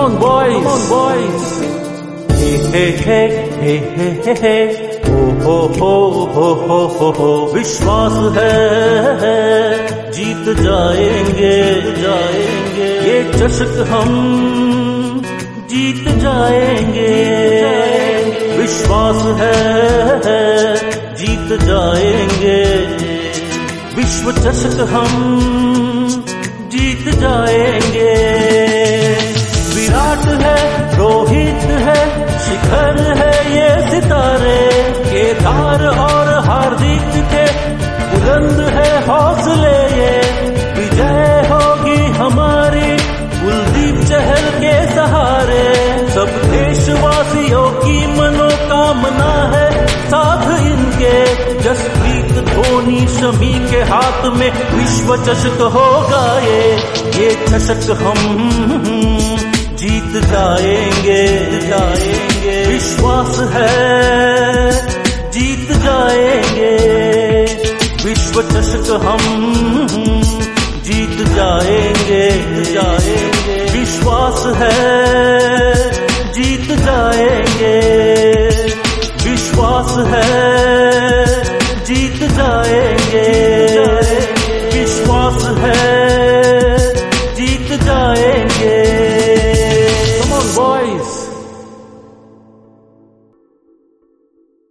on boys. Hey hey hey hey hey hey. हो विश्वास है जीत जाएंगे जाएंगे, ये चषक हम जीत जाएंगे। विश्वास है जीत जाएंगे, विश्व चषक हम जीत जाएंगे। विराट है, रोहित है, शिखर है ये सितारे, केदार और हार्दिक के बुलंद है हौसले ये। विजय होगी हमारी कुलदीप चहल के सहारे, सब देशवासियों की मनोकामना है साथ इनके। जसप्रीत धोनी शमी के हाथ में विश्व चषक होगा ये चषक हम जीत जाएंगे जाएंगे। विश्वास है जीत जाएंगे, विश्व चषक हम जीत जाएंगे जाएंगे। विश्वास है